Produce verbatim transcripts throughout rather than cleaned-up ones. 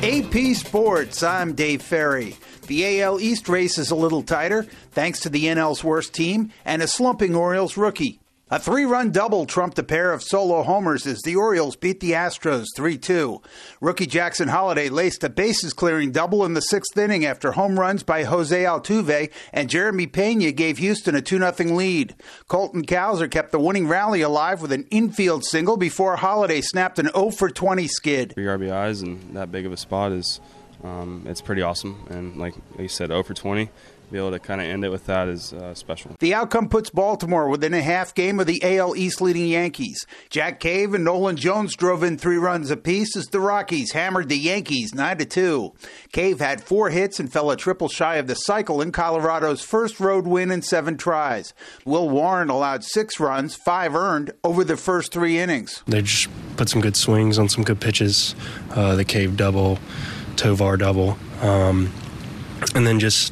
A P Sports, I'm Dave Ferry. The A L East race is a little tighter, thanks to the N L's worst team and a slumping Orioles rookie. A three-run double trumped a pair of solo homers as the Orioles beat the Astros three two. Rookie Jackson Holliday laced a bases-clearing double in the sixth inning after home runs by Jose Altuve, and Jeremy Pena gave Houston a two nothing lead. Colton Cowser kept the winning rally alive with an infield single before Holliday snapped an oh for twenty skid. Three R B Is and that big of a spot is um, it's pretty awesome. And like you said, oh for twenty. Be able to kind of end it with that is uh, special. The outcome puts Baltimore within a half game of the A L East leading Yankees. Jack Cave and Nolan Jones drove in three runs apiece as the Rockies hammered the Yankees nine to two. Cave had four hits and fell a triple shy of the cycle in Colorado's first road win in seven tries. Will Warren allowed six runs, five earned, over the first three innings. They just put some good swings on some good pitches. Uh, the Cave double, Tovar double, um, and then just...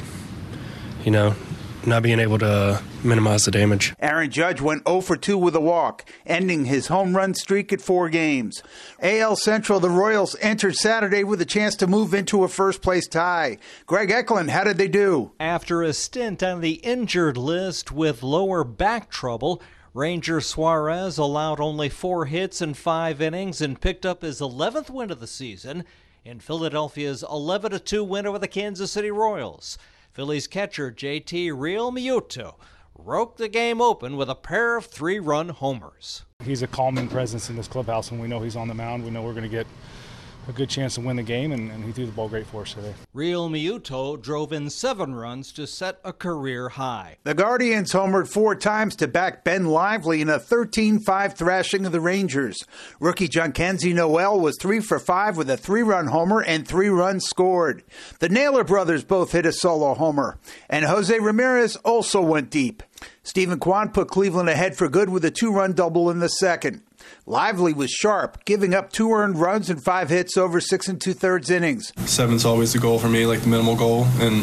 you know, not being able to minimize the damage. Aaron Judge went oh for two with a walk, ending his home run streak at four games. A L Central, the Royals entered Saturday with a chance to move into a first-place tie. Greg Eklund, how did they do? After a stint on the injured list with lower back trouble, Ranger Suarez allowed only four hits in five innings and picked up his eleventh win of the season in Philadelphia's eleven to two win over the Kansas City Royals. Phillies catcher J T Realmuto broke the game open with a pair of three-run homers. He's a calming presence in this clubhouse. When we know he's on the mound, we know we're going to get a good chance to win the game, and, and he threw the ball great for us today. Realmuto drove in seven runs to set a career high. The Guardians homered four times to back Ben Lively in a thirteen five thrashing of the Rangers. Rookie Jhonkensy Noel was three for five with a three-run homer and three runs scored. The Naylor brothers both hit a solo homer, and Jose Ramirez also went deep. Stephen Kwan put Cleveland ahead for good with a two-run double in the second. Lively was sharp, giving up two earned runs and five hits over six and two-thirds innings. Seven's always the goal for me, like the minimal goal, and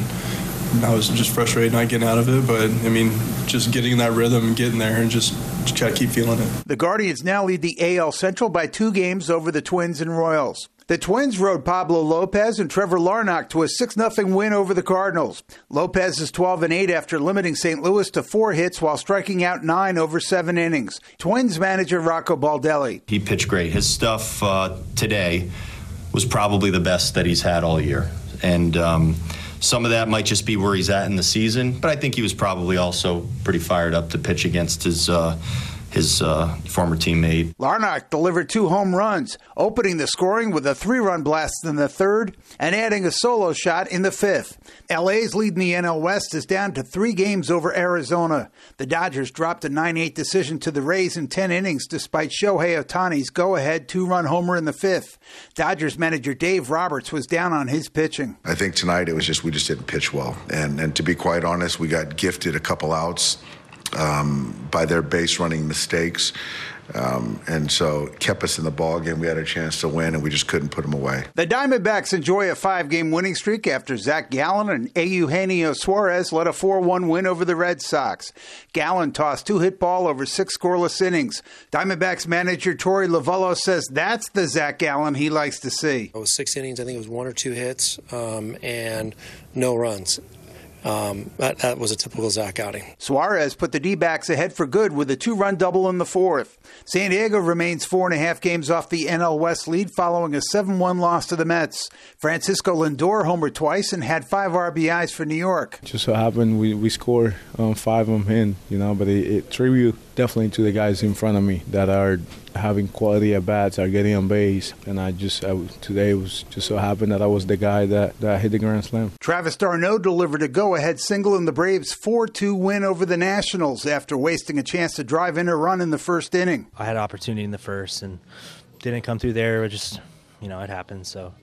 I was just frustrated not getting out of it, but, I mean, just getting in that rhythm and getting there and just, just got to keep feeling it. The Guardians now lead the A L Central by two games over the Twins and Royals. The Twins rode Pablo Lopez and Trevor Larnach to a six nothing win over the Cardinals. Lopez is twelve and eight after limiting Saint Louis to four hits while striking out nine over seven innings. Twins manager Rocco Baldelli. He pitched great. His stuff uh, today was probably the best that he's had all year. And um, some of that might just be where he's at in the season, but I think he was probably also pretty fired up to pitch against his uh, his uh, former teammate. Larnach delivered two home runs, opening the scoring with a three-run blast in the third and adding a solo shot in the fifth. L A's lead in the N L West is down to three games over Arizona. The Dodgers dropped a nine eight decision to the Rays in ten innings despite Shohei Ohtani's go-ahead two-run homer in the fifth. Dodgers manager Dave Roberts was down on his pitching. I think tonight it was just we just didn't pitch well. And, and to be quite honest, we got gifted a couple outs Um, by their base running mistakes, um, and so it kept us in the ball game. We had a chance to win, and we just couldn't put them away. The Diamondbacks enjoy a five-game winning streak after Zach Gallen and Eugenio Suarez led a four one win over the Red Sox. Gallen tossed two hit ball over six scoreless innings. Diamondbacks manager Torey Lovullo says that's the Zach Gallen he likes to see. It was six innings. I think it was one or two hits um, and no runs. Um, that, that was a typical Zach outing. Suarez put the D-backs ahead for good with a two-run double in the fourth. San Diego remains four and a half games off the N L West lead following a seven one loss to the Mets. Francisco Lindor homered twice and had five R B Is for New York. Just so happened we, we scored um, five of them in, you know, but it, it tribute definitely to the guys in front of me that are having quality at bats, are getting on base, and I just I, today it was just so happened that I was the guy that, that hit the grand slam. Travis d'Arnaud delivered a go-ahead single in the Braves' four two win over the Nationals after wasting a chance to drive in a run in the first inning. I had an opportunity in the first and didn't come through there. It just, you know, it happened. So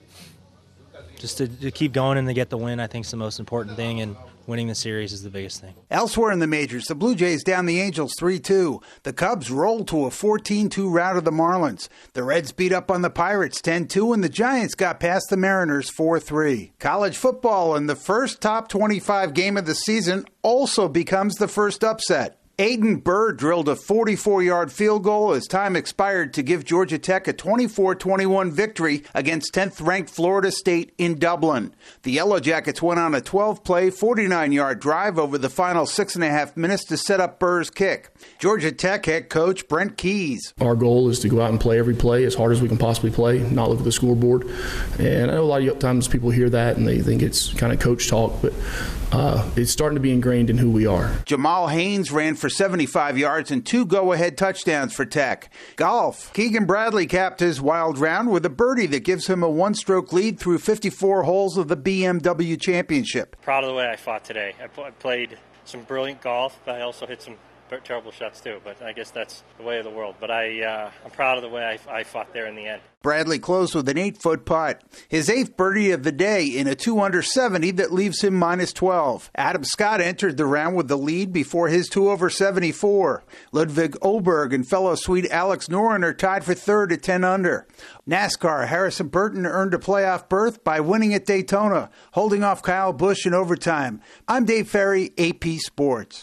just to, to keep going and to get the win, I think is the most important thing, and winning the series is the biggest thing. Elsewhere in the majors, the Blue Jays down the Angels three two. The Cubs rolled to a fourteen two rout of the Marlins. The Reds beat up on the Pirates ten two, and the Giants got past the Mariners four three. College football, and the first top twenty-five game of the season also becomes the first upset. Aiden Bird drilled a forty-four-yard field goal as time expired to give Georgia Tech a twenty-four twenty-one victory against tenth-ranked Florida State in Dublin. The Yellow Jackets went on a twelve-play, forty-nine-yard drive over the final six and a half minutes to set up Bird's kick. Georgia Tech head coach Brent Keys. Our goal is to go out and play every play as hard as we can possibly play, not look at the scoreboard. And I know a lot of times people hear that and they think it's kind of coach talk, but uh, it's starting to be ingrained in who we are. Jamal Haynes ran for seventy-five yards and two go-ahead touchdowns for Tech. Golf. Keegan Bradley capped his wild round with a birdie that gives him a one-stroke lead through fifty-four holes of the B M W Championship. Proud of the way I fought today. I, pl- I played some brilliant golf, but I also hit some terrible shots too, but I guess that's the way of the world. But I, uh, I'm proud of the way I, I fought there in the end. Bradley closed with an eight-foot putt. His eighth birdie of the day in a two under seventy that leaves him minus twelve. Adam Scott entered the round with the lead before his two over seventy-four. Ludwig Oberg and fellow Swede Alex Noren are tied for third at ten under. NASCAR, Harrison Burton earned a playoff berth by winning at Daytona, holding off Kyle Busch in overtime. I'm Dave Ferry, A P Sports.